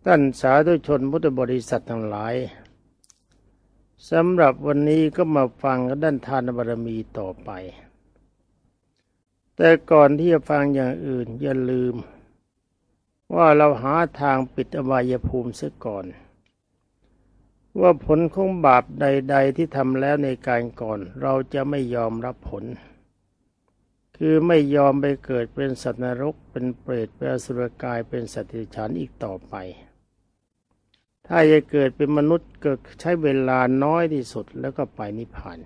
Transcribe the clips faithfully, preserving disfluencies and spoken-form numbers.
ท่านสาธุชนพุทธบริษัททั้งหลายสำหรับวันนี้ก็มาฟังด้านทานบารมีต่อไปแต่ก่อนที่จะฟังอย่างอื่นอย่าลืมว่าเราหาทางปิดอบายภูมิเสียก่อนว่าผลของบาปใดๆที่ทำแล้วในการก่อนเราจะไม่ยอมรับผลคือไม่ยอมไปเกิดเป็นสัตว์นรกเป็นเปรตเป็นอสุรกายเป็นสัตว์เดรัจฉานอีกต่อไปถ้าจะเกิดเป็นมนุษย์ก็ใช้เวลาน้อยที่สุดแล้วก็ไปนิพพาน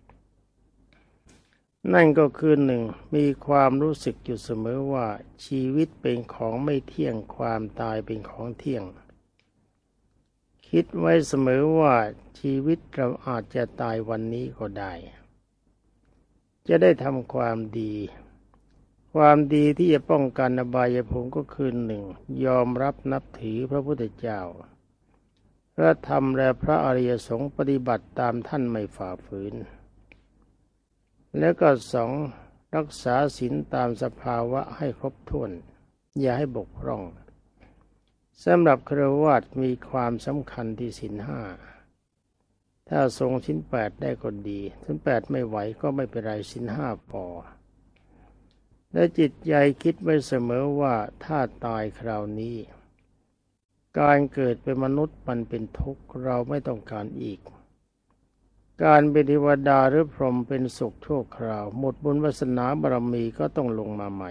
นั่นก็คือหนึ่งมีความรู้สึกอยู่เสมอว่าชีวิตเป็นของไม่เที่ยงความตายเป็นของเที่ยงคิดไว้เสมอว่าชีวิตเราอาจจะตายวันนี้ก็ได้จะได้ทำความดีความดีที่จะป้องกันอบายภูมิก็คือหนึ่งยอมรับนับถือพระพุทธเจ้าพระธรรมและพระอริยสงฆ์ปฏิบัติตามท่านไม่ฝ่าฝืนแล้วก็สองรักษาศีลตามสภาวะให้ครบถ้วนอย่าให้บกพร่องสำหรับฆราวาสมีความสำคัญที่ศีลห้าถ้าทรงศีลแปดได้ก็ดีศีลแปดไม่ไหวก็ไม่เป็นไรศีลห้าพอและจิตใจคิดไว้เสมอว่าถ้าตายคราวนี้การเกิดเป็นมนุษย์มันเป็นทุกข์เราไม่ต้องการอีกการเป็นเทวดาหรือพรหมเป็นสุขชั่วคราวหมดบุญวาสนาบารมีก็ต้องลงมาใหม่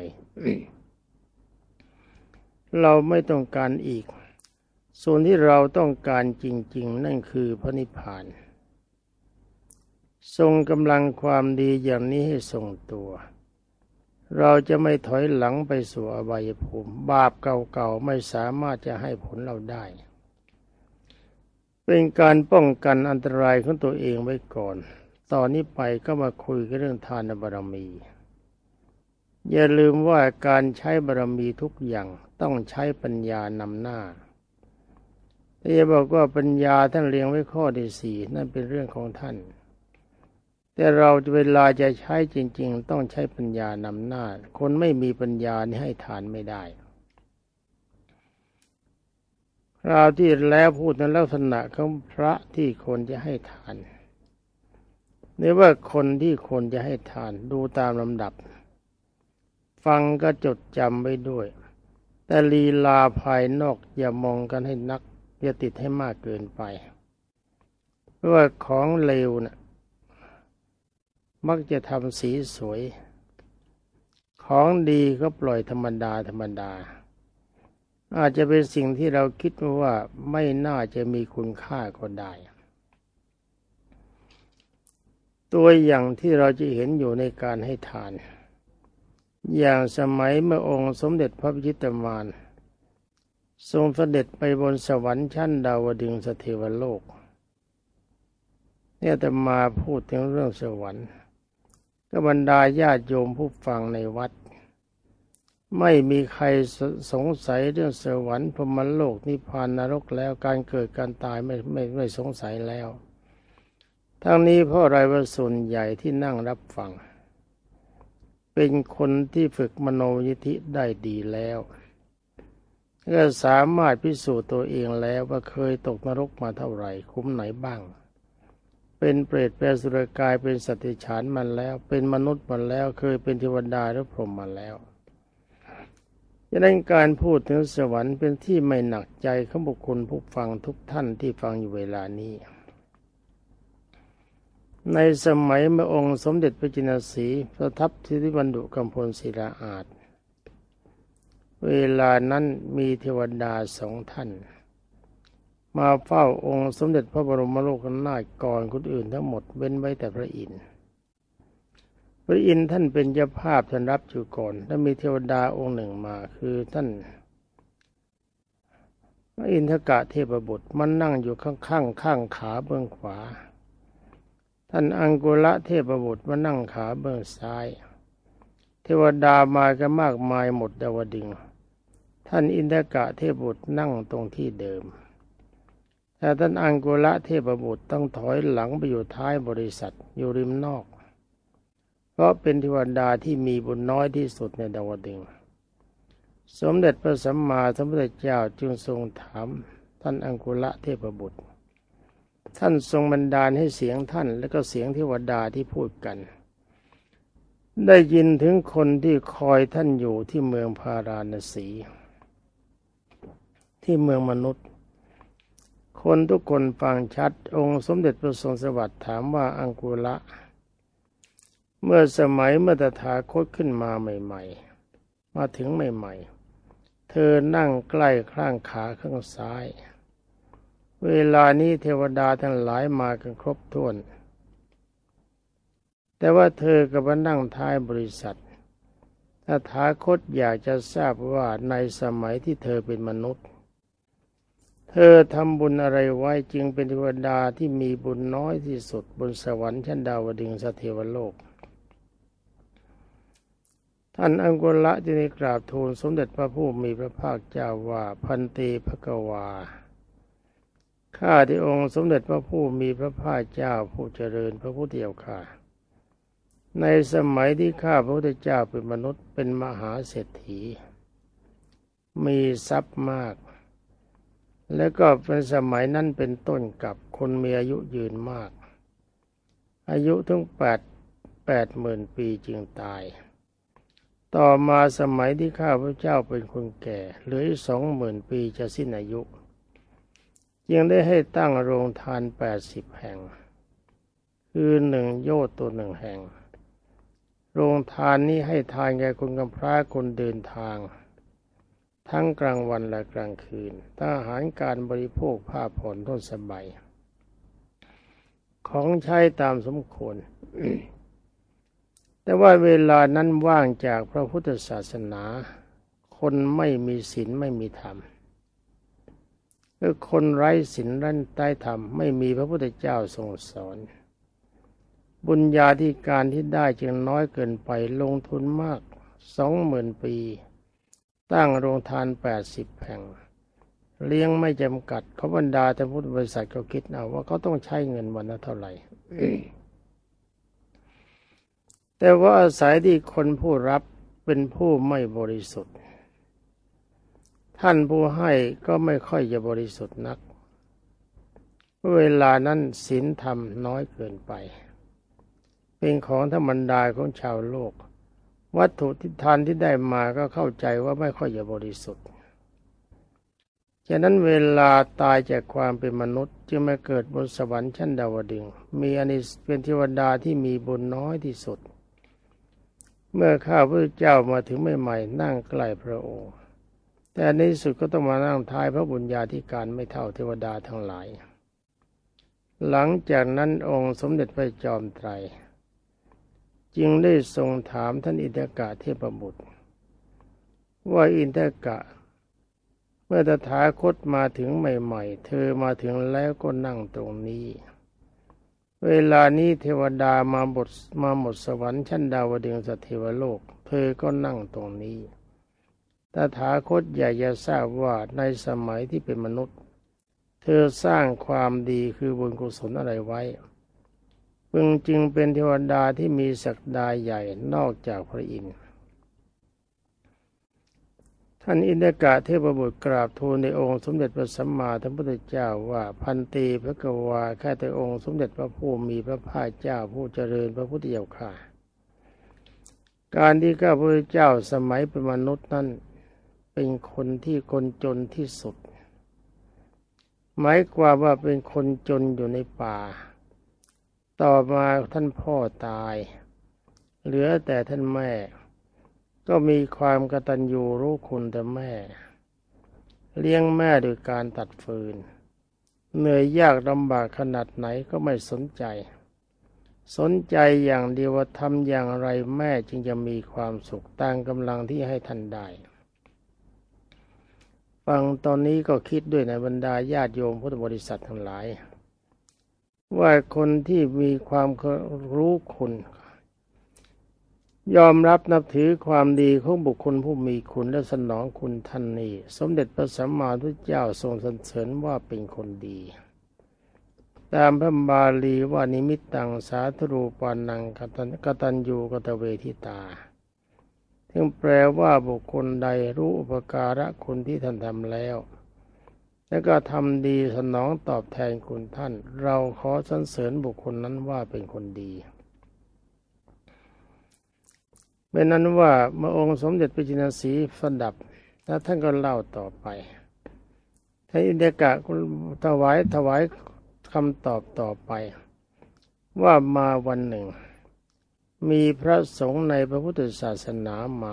เราไม่ต้องการอีกส่วนที่เราต้องการจริงๆนั่นคือพระนิพพานทรงกำลังความดีอย่างนี้ให้ทรงตัวเราจะไม่ถอยหลังไปสู่อบายภูมิบาปเก่าๆไม่สามารถจะให้ผลเราได้เป็นการป้องกันอันตรายของตัวเองไว้ก่อนตอนนี้ไปก็มาคุยกันเรื่องทานบารมีอย่าลืมว่าการใช้บารมีทุกอย่างต้องใช้ปัญญานำหน้าถ้าจะบอกว่าปัญญาท่านเรียงไว้ข้อที่สี่นั่นเป็นเรื่องของท่านแต่เราเวลาจะใช้จริงๆต้องใช้ปัญญานำหน้าคนไม่มีปัญญานี่ให้ทานไม่ได้คราวที่แล้วพูดในลักษณะของพระที่คนจะให้ทานหรือว่าคนที่คนจะให้ทานดูตามลำดับฟังก็จดจำไว้ด้วยแต่ลีลาภายนอกอย่ามองกันให้นักอย่าติดให้มากเกินไปเพราะว่าของเลวน่ะมักจะทำสีสวยของดีก็ปล่อยธรรมดาธรรมดาอาจจะเป็นสิ่งที่เราคิดว่าไม่น่าจะมีคุณค่าก็ได้ตัวอย่างที่เราจะเห็นอยู่ในการให้ทานอย่างสมัยเมื่อองค์สมเด็จพระพิชิตมารทรงเสด็จไปบนสวรรค์ชั้นดาวดึงสเทวโลกเนี่ยแต่มาพูดถึงเรื่องสวรรค์ก็บรรดาญาติโยมผู้ฟังในวัดไม่มีใครสงสัยเรื่องสวรรค์พรหมโลกนิพพานนรกแล้วการเกิดการตายไม่ไม่ไม่สงสัยแล้วทั้งนี้เพราะอะไรว่าส่วนใหญ่ที่นั่งรับฟังเป็นคนที่ฝึกมโนยิทธิได้ดีแล้วก็สามารถพิสูจน์ตัวเองแล้วว่าเคยตกนรกมาเท่าไหร่คุ้มไหนบ้างเป็นเปรตเป็นอสุรกายเป็นสัตว์เดรัจฉานมาแล้วเป็นมนุษย์มาแล้วเคยเป็นเทวดาหรือพรหมมาแล้วฉะนั้นการพูดถึงสวรรค์เป็นที่ไม่หนักใจของบุคคลผู้ฟังทุกท่านที่ฟังอยู่เวลานี้ในสมัยเมื่อองค์สมเด็จพระจินสีห์ประทับที่บรรดุกัมพลศิลาอาสน์เวลานั้นมีเทวดาสองท่านมาเฝ้าองค์สมเด็จพระบรมโลกนาถก่อนคนอื่นทั้งหมดเว้นไว้แต่พระอินทร์พระอินทร์ท่านเป็นเจ้าภาพท่านรับอยู่ก่อนแล้วมีเทวดาองค์หนึ่งมาคือท่านพระอินทกะเทพบุตรมันนั่งอยู่ข้างข้างข้างขาเบื้องขวาท่านอังกุละเทพบุตรมานั่งขาเบื้องซ้ายเทวดามากันมากมายหมดดาวดึงส์ท่านอินทกะเทพบุตรนั่งตรงที่เดิมแต่ท่านอังกุละเทพบุตรต้องถอยหลังไปอยู่ท้ายบริษัทอยู่ริมนอกเพราะเป็นเทวดาที่มีบุญน้อยที่สุดในดาวดึงส์สมเด็จพระสัมมาสัมพุทธเจ้าจึงทรงถามท่านอังคุละเทพบุตรท่านทรงบันดาลให้เสียงท่านและก็เสียงเทวดาที่พูดกันได้ยินถึงคนที่คอยท่านอยู่ที่เมืองพาราณสีที่เมืองมนุษย์คนทุกคนฟังชัดองค์สมเด็จพระทรงสวัสดิ์ถามว่าอังคุละเมื่อสมัยเมื่อตถาคตขึ้นมาใหม่ๆมาถึงใหม่ๆเธอนั่งใกล้ข้างขาข้างซ้ายเวลานี้เทวดาทั้งหลายมากันครบถ้วนแต่ว่าเธอก็มานั่งท้ายบริษัทตถาคตอยากจะทราบว่าในสมัยที่เธอเป็นมนุษย์เธอทำบุญอะไรไว้จึงเป็นเทวดาที่มีบุญน้อยที่สุดบนสวรรค์ชั้นดาวดึงสเทวโลกท่านอังคุละจึงได้กราบทูลสมเด็จพระผู้มีพระภาคเจ้าว่าพันตีภกวาข้าที่องค์สมเด็จพระผู้มีพระภาคเจ้าผู้เจริญพระพุทธเจ้าข้าในสมัยที่ข้าพระพุทธเจ้าเป็นมนุษย์เป็นมหาเศรษฐีมีทรัพย์มากแล้วก็เป็นสมัยนั้นเป็นต้นกับคนมีอายุยืนมากอายุถึงแปดแปดหมื่นปีจึงตายต่อมาสมัยที่ข้าพระเจ้าเป็นคนแก่เหลืออีกสองหมื่นปีจะสิ้นอายุยังได้ให้ตั้งโรงทานแปดสิบแห่งคือหนึ่งโยชน์ตัวหนึ่งแห่งโรงทานนี้ให้ทานแก่คนกำพร้าคนเดินทางทั้งกลางวันและกลางคืนทั้งอาหารการบริโภคผ้าผ่อนร่มสบายของใช้ตามสมควร แต่ว่าเวลานั้นว่างจากพระพุทธศาสนาคนไม่มีศีลไม่มีธรรมคือคนไร้ศีลไร้ธรรมไม่มีพระพุทธเจ้าทรงสอนบุญญาธิการที่ได้จึงน้อยเกินไปลงทุนมากสองหมื่นปีตั้งโรงทานแปดสิบแห่งเลี้ยงไม่จำกัดเขาบรรดาแต่พุทธบริษัทก็คิดเอาว่าเขาต้องใช้เงินวันละเท่าไหร่ แต่ว่าอาศัยที่คนผู้รับเป็นผู้ไม่บริสุทธิ์ท่านผู้ให้ก็ไม่ค่อยจะบริสุทธิ์นักเวลานั้นศีลธรรมน้อยเกินไปเป็นของธรรมดาของชาวโลกวัตถุที่ทานที่ได้มาก็เข้าใจว่าไม่ค่อยจะบริสุทธิ์ฉะนั้นเวลาตายจากความเป็นมนุษย์จึงมาเกิดบนสวรรค์ชั้นดาวดึงส์มีอานิสงส์เป็นเทวดาที่มีบุญน้อยที่สุดเมื่อข้าพระเจ้ามาถึงใหม่ๆนั่งใกล้พระองค์แต่ในที่สุดก็ต้องมานั่งท้ายพระบุญญาธิการไม่เท่าเทวดาทั้งหลายหลังจากนั้นองค์สมเด็จพระจอมไตรจึงได้ทรงถามท่านอินทกะเทพบุตรว่าอินทกะเมื่อตถาคตมาถึงใหม่ๆเธอมาถึงแล้วก็นั่งตรงนี้เวลานี้เทวดามาบทมาหมดสวรรค์ชั้นดาวดึงสเทวโลกเธอก็นั่งตรงนี้ตถาคตอยากจะทราบว่าในสมัยที่เป็นมนุษย์เธอสร้างความดีคือบุญกุศลอะไรไว้พึงจึงเป็นเทวดาที่มีศักดาใหญ่นอกจากพระอินทร์ท่านอินทกะเทพบุตรกราบทูลในองค์สมเด็จพระสัมมาสัมพุทธเจ้าว่าพันตีภกวาข้าแต่องค์สมเด็จพระผู้มีพระภาคเจ้าผู้เจริญพระพุทธเจ้าข้าการที่ข้าพระเจ้าสมัยเป็นมนุษย์นั้นเป็นคนที่คนจนที่สุดหมายความว่าเป็นคนจนอยู่ในป่าต่อมาท่านพ่อตายเหลือแต่ท่านแม่ก็มีความกตัญญูรู้คุณแต่แม่เลี้ยงแม่โดยการตัดฟืนเหนื่อยยากลำบากขนาดไหนก็ไม่สนใจสนใจอย่างเดียวว่าทำอย่างไรแม่จึงจะมีความสุขตามกำลังที่ให้ท่านได้ฟังตอนนี้ก็คิดด้วยในบรรดาญาติโยมพุทธบริษัททั้งหลายว่าคนที่มีความรู้คุณยอมรับนับถือความดีของบุคคลผู้มีคุณและสนองคุณท่านนี้สมเด็จพระสัมมาสัมพุทธเจ้าทรงสรรเสริญว่าเป็นคนดีตามพระบาลีว่านิมิตตังสาธุรูปานังกตัญญูกตเวทิตาซึ่งแปลว่าบุคคลใดรู้อุปการะคุณที่ท่านทำแล้วแล้วก็ทำดีสนองตอบแทนคุณท่านเราขอสรรเสริญบุคคลนั้นว่าเป็นคนดีเป็นนั้นว่าเมื่อองค์สมเด็จพระจินสีห์สดับแล้วท่านก็เล่าต่อไปท่านอินเดกะถวายถวายคำตอบต่อไปว่ามาวันหนึ่งมีพระสงฆ์ในพระพุทธศาสนามา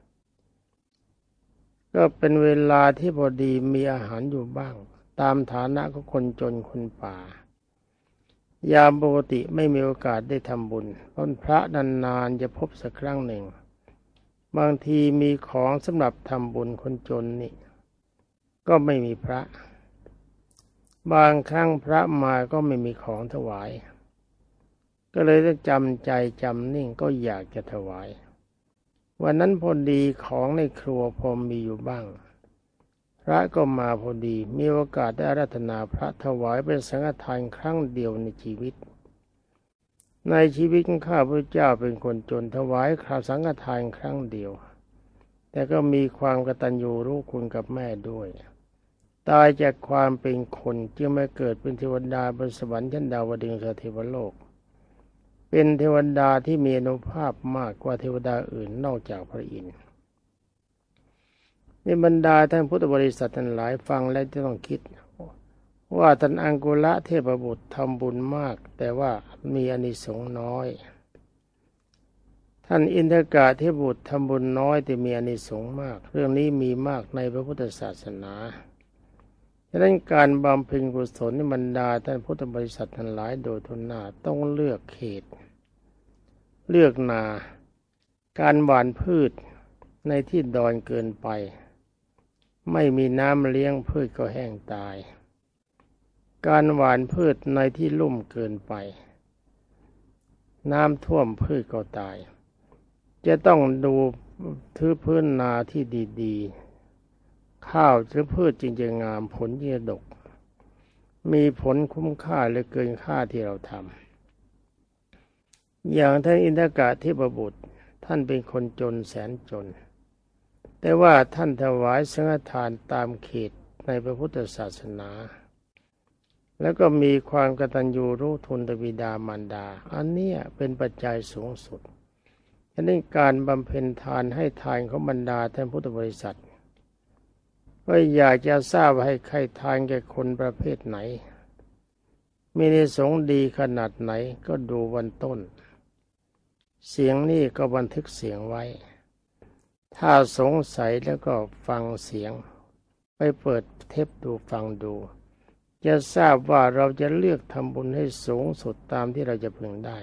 ก็เป็นเวลาที่พอดีมีอาหารอยู่บ้างตามฐานะของคนจนคนป่ายามปกติไม่มีโอกาสได้ทำบุญเพราะพระนานๆจะพบสักครั้งหนึ่งบางทีมีของสำหรับทำบุญคนจนนี่ก็ไม่มีพระบางครั้งพระมาก็ไม่มีของถวายก็เลยต้องจำใจจำนิ่งก็อยากจะถวายวันนั้นพอดีของในครัวพอมีอยู่บ้างพระก็มาพอดีมีโอกาสได้อาราธนาพระถวายเป็นสังฆทานครั้งเดียวในชีวิตในชีวิตของข้าพเจ้าเป็นคนจนถวายข้าวสังฆทานครั้งเดียวแต่ก็มีความกตัญญูรู้คุณกับแม่ด้วยตายจากความเป็นคนจึงมาเกิดเป็นเทวดาบนสวรรค์ชั้นดาวดึงสเทวโลกเป็นเทวดาที่มีอานุภาพมากกว่าเทวดาอื่นนอกจากพระอินทร์ในบรรดาท่านพุทธบริษัททั้งหลายฟังแล้วจะต้องคิดว่าท่านอังกุละเทพบุตรทำบุญมากแต่ว่ามีอานิสงส์น้อยท่านอินทกะเทพบุตรทำบุญน้อยแต่มีอานิสงส์มากเรื่องนี้มีมากในพระพุทธศาสนาฉะนั้นการบำเพ็ญกุศลในบรรดาท่านพุทธบริษัททั้งหลายโดยทุนหน้าต้องเลือกเขตเลือกนาการหว่านพืชในที่ดอนเกินไปไม่มีน้ำเลี้ยงพืชก็แห้งตายการหว่านพืชในที่ลุ่มเกินไปน้ำท่วมพืชก็ตายจะต้องดูทื้อพื้นนาที่ดีๆข้าวหรือพืชจึงจะงามผลจึงจะดกมีผลคุ้มค่าเหลือเกินค่าที่เราทำอย่างท่านอินทกะเทพบุตรท่านเป็นคนจนแสนจนแต่ว่าท่านถวายสังฆทานตามเขตในพระพุทธศาสนาแล้วก็มีความกตัญญูรู้ทุนต่อบิดามารดาอันนี้เป็นปัจจัยสูงสุดฉะนั้นการบำเพ็ญทานให้ทานของบรรดาท่านพุทธบริษัทก็อยากจะทราบให้ใครทานแก่คนประเภทไหนมีอานิสงส์ดีขนาดไหนก็ดูวันต้นเสียงนี่ก็บันทึกเสียงไว้ถ้าสงสัยแล้วก็ฟังเสียงไปเปิดเทปดูฟังดูจะทราบว่าเราจะเลือกทำบุญให้สูงสุดตามที่เราจะพึงได้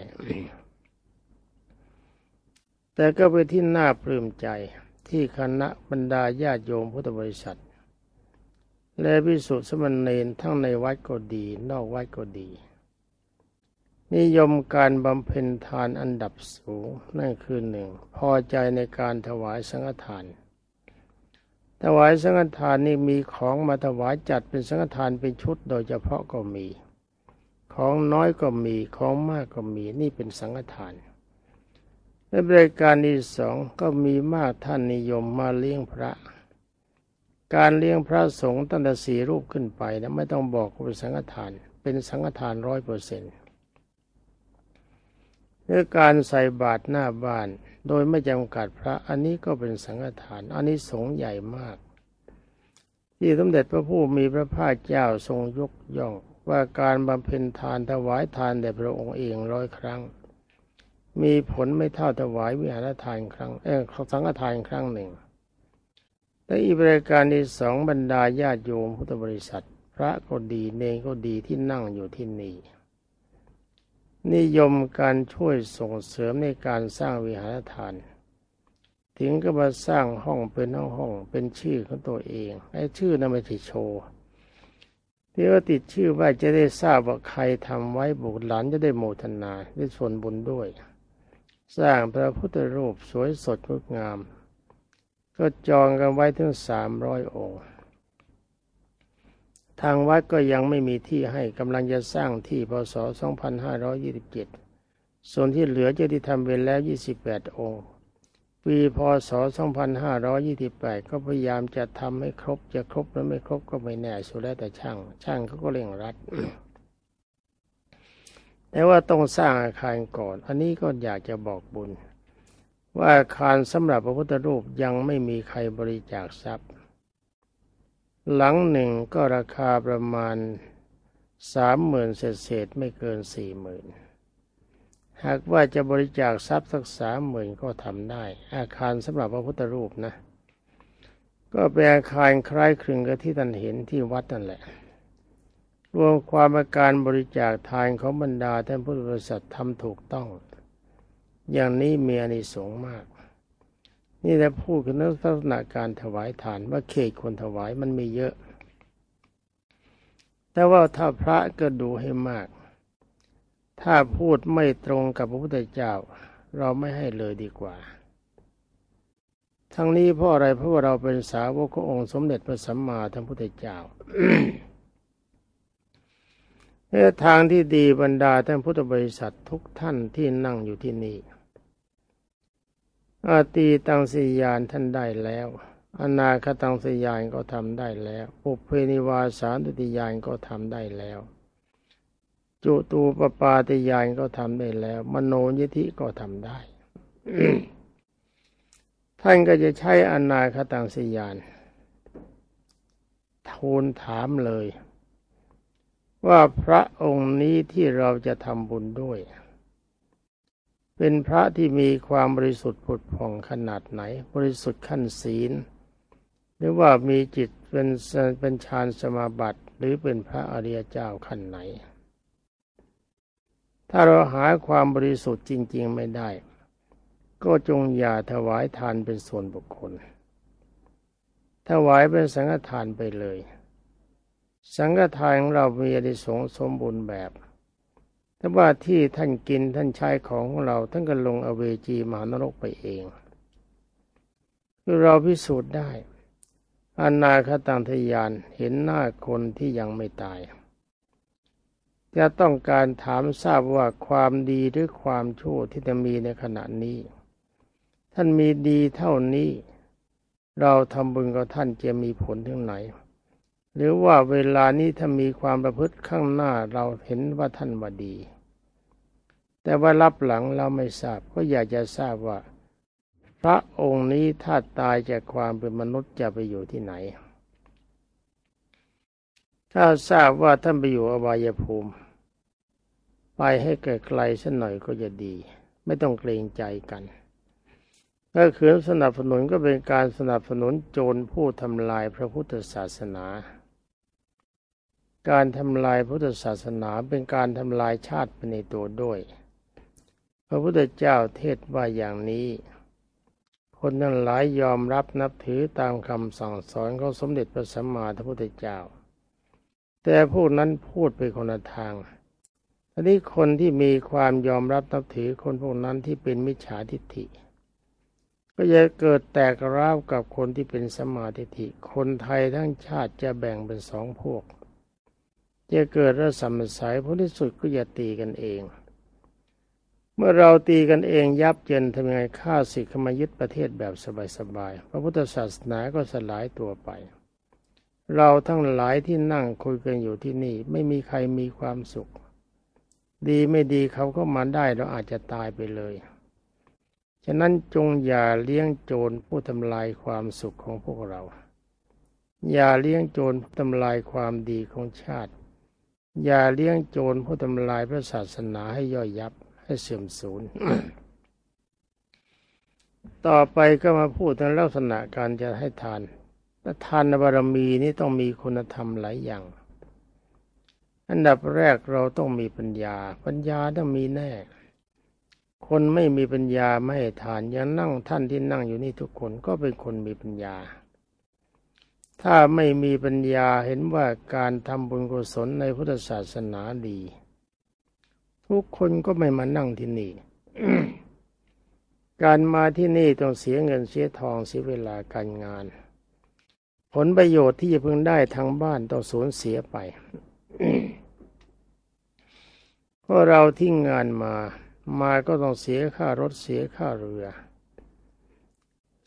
แต่ก็เป็นที่น่าปลื้มใจที่คณะบรรดาญาติโยมพุทธบริษัทและภิกษุสามเณรทั้งในวัดก็ดีนอกวัดก็ดีนิยมการบำเพ็ญทานอันดับสูงนั่นคือหนึ่งพอใจในการถวายสังฆทานถวายสังฆทานนี่มีของมาถวายจัดเป็นสังฆทานเป็นชุดโดยเฉพาะก็มีของน้อยก็มีของมากก็มีนี่เป็นสังฆทานในบริการที่สองก็มีมากท่านนิยมมาเลี้ยงพระการเลี้ยงพระสงฆ์ตั้งแต่สี่รูปขึ้นไปนะไม่ต้องบอกว่าเป็นสังฆทานเป็นสังฆทานร้อยเปอร์เซ็นต์ในการใส่บาตรหน้าบ้านโดยไม่จำกัดพระอันนี้ก็เป็นสังฆทานอันนี้สงฆ์ใหญ่มากที่สมเด็จพระผู้มีพระภาคเจ้าทรงยกย่องว่าการบำเพ็ญทานถวายทานแด่พระองค์เองร้อยครั้งมีผลไม่เท่าถวายวิหารทานครั้งเออสังฆทานครั้งหนึ่งและอีกรายการที่สองบรรดาญาติโยมพุทธบริษัทพระก็ดีเณรก็ดีที่นั่งอยู่ที่นี่นิยมการช่วยส่งเสริมในการสร้างวิหารทานถึงก็มาสร้างห้องเป็นห้องห้องเป็นชื่อของตัวเองไอ้ชื่อนั้นไม่ใช่โชว์ที่ว่าติดชื่อไว้จะได้ทราบว่าใครทำไว้บุตรหลานจะได้โมทนาได้ส่วนบุญด้วยสร้างพระพุทธรูปสวยสดงดงามก็จองกันไว้ถึงสามร้อยองค์ทางวัดก็ยังไม่มีที่ให้กำลังจะสร้างที่พ.ศ. สองพันห้าร้อยยี่สิบเจ็ดส่วนที่เหลือจะที่ทำไปแล้วยี่สิบแปดองค์ปีพศสองพันห้าร้อยยี่สิบแปดก็พยายามจะทำให้ครบจะครบหรือไม่ครบก็ไม่แน่สุดแล้วแต่ช่างช่างเขาก็เร่งรัด แต่ว่าต้องสร้างอาคารก่อนอันนี้ก็อยากจะบอกบุญว่าอาคารสำหรับพระพุทธรูปยังไม่มีใครบริจาคทรัพย์หลังหนึ่งก็ราคาประมาณสามหมื่นเศษๆไม่เกินสี่หมื่นหากว่าจะบริจาคทรัพย์สักสามหมื่นก็ทำได้อาคารสำหรับพระพุทธรูปนะก็เป็นอาคารคล้ายคลึงกับที่ท่านเห็นที่วัดนั่นแหละรวมความว่าการบริจาคทานของบรรดาท่านพุทธบริษัททำถูกต้องอย่างนี้มีอานิสงส์มากนี่แหละพูดถึงลักษณะการถวายทานว่าเขตคนถวายมันมีเยอะแต่ว่าถ้าพระก็ดูให้มากถ้าพูดไม่ตรงกับพระพุทธเจ้าเราไม่ให้เลยดีกว่าทั้งนี้เพราะอะไรเพราะว่าเราเป็นสาวกขององค์สมเด็จพระสัมมาสัมพุทธเจ้า ในทางที่ดีบรรดาท่านพุทธบริษัททุกท่านที่นั่งอยู่ที่นี่อาตีตังสียานท่านได้แล้วอนาคตังสียานก็ทำได้แล้วปุเพนิวาสานุติยานก็ทำได้แล้วจุตูปปาติยานก็ทำได้แล้วมโนยิธิก็ทำได้ ท่านก็จะใช้อนาคตังสียานทูลถามเลยว่าพระองค์นี้ที่เราจะทำบุญด้วยเป็นพระที่มีความบริสุทธิ์ผุดผ่องขนาดไหนบริสุทธิ์ขั้นศีลหรือว่ามีจิตเป็นเป็นฌานสมาบัติหรือเป็นพระอริยเจ้าขั้นไหนถ้าเราหาความบริสุทธิ์จริงๆไม่ได้ก็จงอย่าถวายทานเป็นส่วนบุคคลถวายเป็นสังฆทานไปเลยสังฆทานของเรามีอานิสงส์สมบูรณ์แบบแต่ว่าที่ท่านกินท่านใช้ของของเราท่านก็ลงอเวจีมหานรกไปเองคือเราพิสูจน์ได้อนาคตังทยานเห็นหน้าคนที่ยังไม่ตายจะต้องการถามทราบว่าความดีหรือความชั่วที่จะมีในขณะนี้ท่านมีดีเท่านี้เราทำบุญกับท่านจะมีผลถึงไหนหรือว่าเวลานี้ถ้ามีความประพฤติข้างหน้าเราเห็นว่าท่านว่าดีแต่ว่ารับหลังเราไม่ทราบก็อยากจะทราบว่าพระองค์นี้ถ้าตายจากความเป็นมนุษย์จะไปอยู่ที่ไหนถ้าทราบว่าท่านไปอยู่อบายภูมิไปให้ไกลๆสักหน่อยก็จะดีไม่ต้องเกรงใจกันถ้าขืนสนับสนุนก็เป็นการสนับสนุนโจรผู้ทำลายพระพุทธศาสนาการทำลายพุทธศาสนาเป็นการทำลายชาติไปในตัวด้วยพระพุทธเจ้าเทศว่าอย่างนี้คนนั้นหลายยอมรับนับถือตามคำสั่งสอนของสมเด็จพระสัมมาสัมพุทธเจ้าแต่พวกนั้นพูดไปคนละทางทีนี้คนที่มีความยอมรับนับถือคนพวกนั้นที่เป็นมิจฉาทิฏฐิก็จะเกิดแตกร้าวกับคนที่เป็นสัมมาทิฏฐิคนไทยทั้งชาติจะแบ่งเป็นสองพวกจะเกิดระสำสายผลที่สุดก็จะตีกันเองเมื่อเราตีกันเองยับเยินทำยังไงฆ่าศึกเข้ามายึดประเทศแบบสบายๆพระพุทธศาสนาก็สลายตัวไปเราทั้งหลายที่นั่งคุยกันอยู่ที่นี่ไม่มีใครมีความสุขดีไม่ดีเขาก็มาได้เราอาจจะตายไปเลยฉะนั้นจงอย่าเลี้ยงโจรผู้ทำลายความสุขของพวกเราอย่าเลี้ยงโจรผู้ทำลายความดีของชาติอย่าเลี้ยงโจรผู้ทำลายพระศาสนาให้ย่อยยับให้เสื่อมสูญ ต่อไปก็มาพูดถึงลักษณะการจะให้ทานทานบารมีนี้ต้องมีคุณธรรมหลายอย่างอันดับแรกเราต้องมีปัญญาปัญญาต้องมีแน่คนไม่มีปัญญาไม่ให้ทานอย่างนั่งท่านที่นั่งอยู่นี่ทุกคนก็เป็นคนมีปัญญาถ้าไม่มีปัญญาเห็นว่าการทำบุญกุศลในพุทธศาสนาดีทุกคนก็ไม่มานั่งที่นี่ การมาที่นี่ต้องเสียเงินเสียทองเสียเวลาการงานผลประโยชน์ที่จะพึงได้ทางบ้านต้องสูญเสียไป เพราะเราทิ้งงานมามาก็ต้องเสียค่ารถเสียค่าเรือ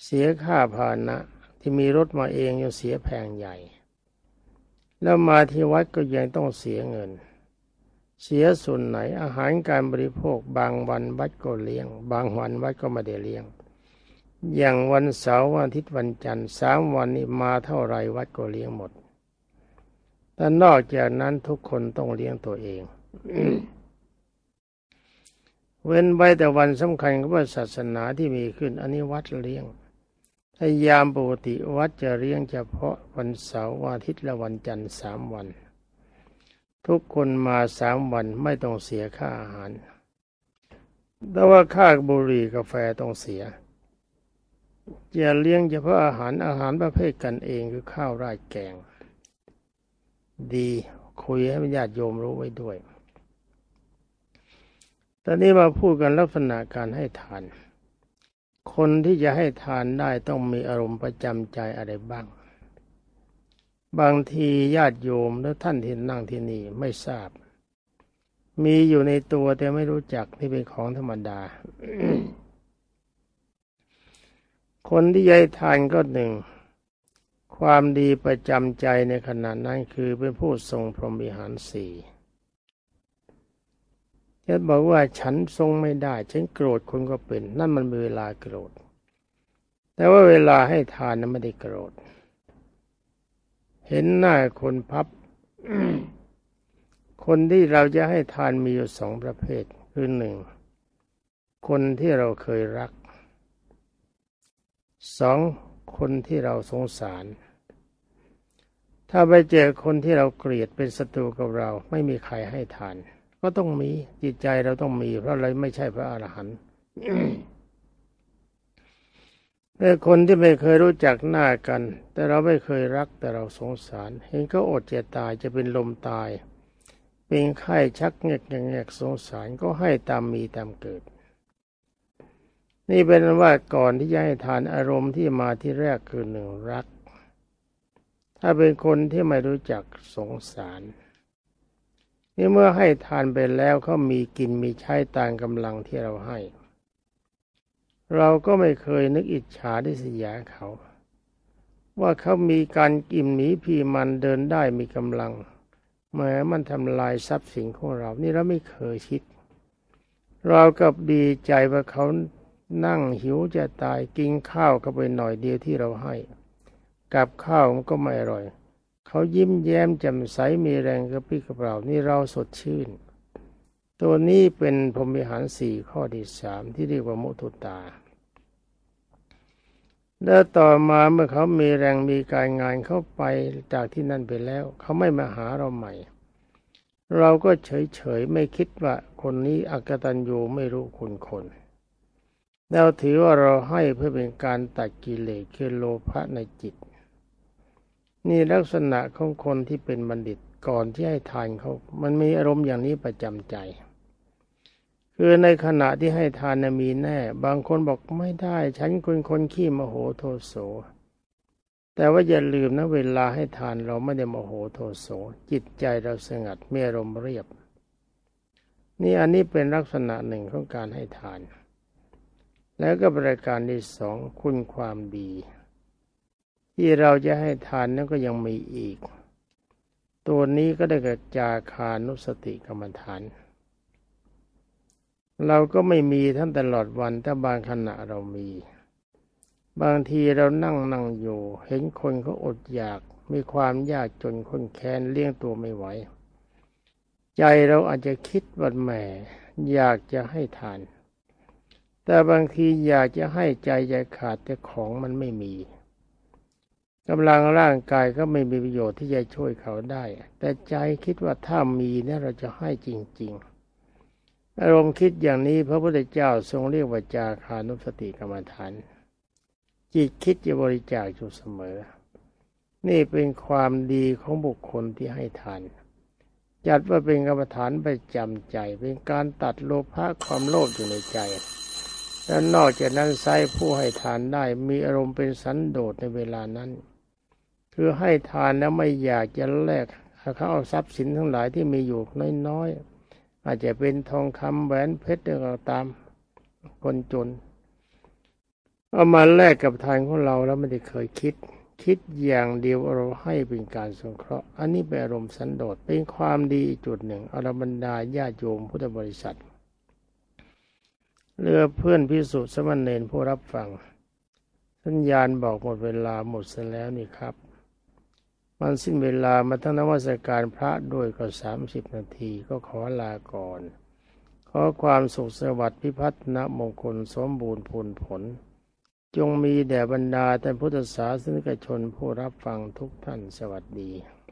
เสียค่าพาหนะที่มีรถมาเองยังเสียแพงใหญ่แล้วมาที่วัดก็ยังต้องเสียเงินเสียส่วนไหนอาหารการบริโภคบางวันวัดก็เลี้ยงบางวันวัดก็ไม่ได้เลี้ยงอย่างวันเสาร์วันอาทิตย์วันจันทร์สามวันนี้มาเท่าไรวัดก็เลี้ยงหมดแต่นอกจากนั้นทุกคนต้องเลี้ยงตัวเอง เว้นไว้แต่วันสำคัญของพระศาสนาที่มีขึ้นอันนี้วัดเลี้ยงถ้ายามปกติวัดจะเลี้ยงเฉพาะวันเสาร์วันอาทิตย์และวันจันทร์สามวันทุกคนมาสามวันไม่ต้องเสียค่าอาหารแต่ว่าค่าบุหรี่กาแฟต้องเสียอย่าเลี้ยงเฉพาะอาหารอาหารประเภทกันเองคือข้าวราดแกงดีคุยให้ญาติโยมรู้ไว้ด้วยตอนนี้มาพูดกันลักษณะการให้ทานคนที่จะให้ทานได้ต้องมีอารมณ์ประจำใจอะไรบ้างบางทีญาติโยมและท่านที่นั่งที่นี่ไม่ทราบมีอยู่ในตัวแต่ไม่รู้จักนี่เป็นของธรรมดา คนที่ให้ทานก็หนึ่งความดีประจำใจในขณะนั้นคือเป็นผู้ทรงพรหมวิหารสี่จะบอกว่าฉันทรงไม่ได้ฉันโกรธคนก็เป็นนั่นมันมีเวลาโกรธแต่ว่าเวลาให้ทานนั้นไม่ได้โกรธเห็นหน้าคนพับ คนที่เราจะให้ทานมีอยู่สองประเภทคือหนึ่งคนที่เราเคยรักสองคนที่เราสงสารถ้าไปเจอคนที่เราเกลียดเป็นศัตรูกับเราไม่มีใครให้ทานก็ต้องมีจิตใจเราต้องมีเพราะเราไม่ใช่พระอรหันต์ แต่คนที่ไม่เคยรู้จักหน้ากันแต่เราไม่เคยรักแต่เราสงสารเห็นเขาอดจะตายจะเป็นลมตายเป็นไข้ชักเง็กเง็กสงสารก็ให้ตามมีตามเกิดนี่เป็นว่าก่อนที่จะให้ทานอารมณ์ที่มาที่แรกคือหนึ่งรักถ้าเป็นคนที่ไม่รู้จักสงสารนี่เมื่อให้ทานไปแล้วเขามีกินมีใช้ตามกำลังที่เราให้เราก็ไม่เคยนึกอิจฉาริษยาเขาว่าเขามีการกินหมีพีมันเดินได้มีกำลังแม้มันทำลายทรัพย์สินของเรานี่เราไม่เคยคิดเรากับดีใจว่าเขานั่งหิวจะตายกินข้าวเข้าไปหน่อยเดียวที่เราให้กับข้าวมันก็ไม่อร่อยเขายิ้มแย้มแจ่มใสมีแรงกระปรี้กระเปร่านี่เราสดชื่นตัวนี้เป็นพรหมวิหารสี่ข้อที่สามที่เรียกว่ามุทุตาแล้วต่อมาเมื่อเขามีแรงมีการงานเข้าไปจากที่นั่นไปแล้วเขาไม่มาหาเราใหม่เราก็เฉยๆไม่คิดว่าคนนี้อกตัญญูไม่รู้คุณคนแล้วถือว่าเราให้เพื่อเป็นการตัดกิเลสคือโลภะในจิตนี่ลักษณะของคนที่เป็นบัณฑิตก่อนที่ให้ทานเขามันมีอารมณ์อย่างนี้ประจำใจคือในขณะที่ให้ทานมีแน่บางคนบอกไม่ได้ฉันคนคนขี้โมโหโทโสแต่ว่าอย่าลืมนะเวลาให้ทานเราไม่ได้โมโหโทโสจิตใจเราสงัดมีอารมณ์เรียบนี่อันนี้เป็นลักษณะหนึ่งของการให้ทานแล้วก็ประการที่สองคุณความดีที่เราจะให้ทานนั้นก็ยังมีอีกตัวนี้ก็ได้แก่จาคานุสติกรรมฐานเราก็ไม่มีท่านตลอดวันแต่บางขณะเรามีบางทีเรานั่งนั่งอยู่เห็นคนเขาอดอยากมีความยากจนคนแค้นเลี้ยงตัวไม่ไหวใจเราอาจจะคิดว่าแหมอยากจะให้ทานแต่บางทีอยากจะให้ใจใจขาดแต่ของมันไม่มีกำลังร่างกายก็ไม่มีประโยชน์ที่จะช่วยเขาได้แต่ใจคิดว่าถ้ามีเนี่ยเราจะให้จริงๆอารมณ์คิดอย่างนี้พระพุทธเจ้าทรงเรียกว่าจาคานุสติกรรมฐานจิตคิดจะบริจาคอยู่เสมอนี่เป็นความดีของบุคคลที่ให้ทานจัดว่าเป็นกรรมฐานประจำใจเป็นการตัดโลภะความโลภอยู่ในใจและนอกจากนั้นไซผู้ให้ทานได้มีอารมณ์เป็นสันโดษในเวลานั้นคือให้ทานแล้วไม่อยากจะแลกเขาเอาทรัพย์สินทั้งหลายที่มีอยู่น้อยๆอาจจะเป็นทองคำแหวนเพชรก็ตามคนจนเอามาแลกกับทานของเราแล้วไม่ได้เคยคิดคิดอย่างเดียวเราให้เป็นการสงเคราะห์อันนี้เป็นอารมณ์สันโดษเป็นความดีอีกจุดหนึ่งอรบรรดาญาติโยมพุทธบริษัทเรือเพื่อนพิสุสมณเณรผู้รับฟังสัญญาณบอกหมดเวลาหมดเสียแล้วนี่ครับมันสิ้นเวลามาทั้งนมัสการพระด้วยก็สามสิบนาทีก็ขอลาก่อนขอความสุขสวัสดิ์พิพัฒนมงคลสมบูรณ์ผลผลจงมีแด่บรรดาท่านพุทธศาสนิกชนผู้รับฟังทุกท่านสวัสดี